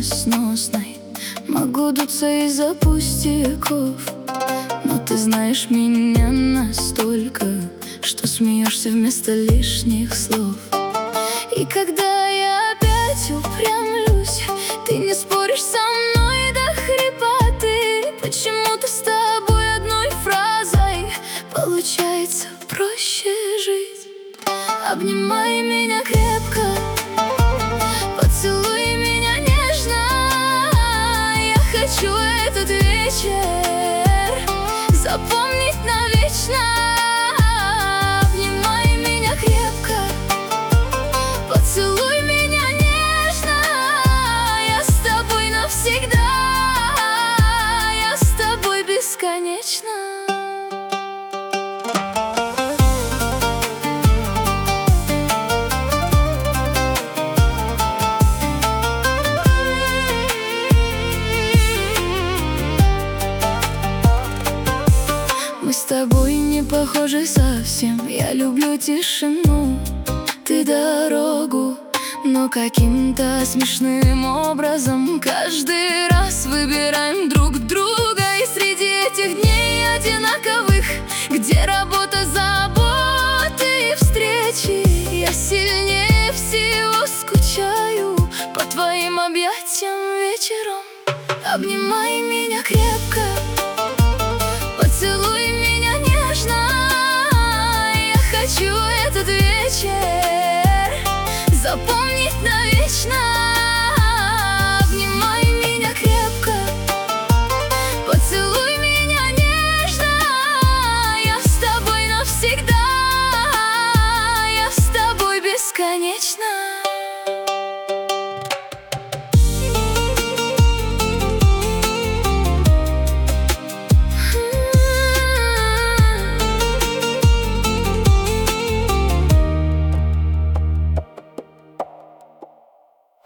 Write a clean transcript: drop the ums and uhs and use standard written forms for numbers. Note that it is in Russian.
несносной. Могу дуться из-за пустяков, но ты знаешь меня настолько, что смеешься вместо лишних слов. И когда я опять упрямлюсь, ты не споришь со мной до хрипоты. Почему-то с тобой одной фразой получается проще жить. Обнимай меня крепко, поцелуй меня нежно. Я хочу этот вечер запомнить навечно. Обнимай меня крепко, поцелуй меня нежно. Я с тобой навсегда, я с тобой бесконечно. Мы с тобой не похожи совсем. Я люблю тишину, ты дорогу, но каким-то смешным образом каждый раз выбираем друг друга. И среди этих дней одинаковых, где работа, заботы и встречи, я сильнее всего скучаю по твоим объятиям вечером. Обнимай меня крепко, поцелуй меня нежно. Я хочу этот вечер запомнить навечно.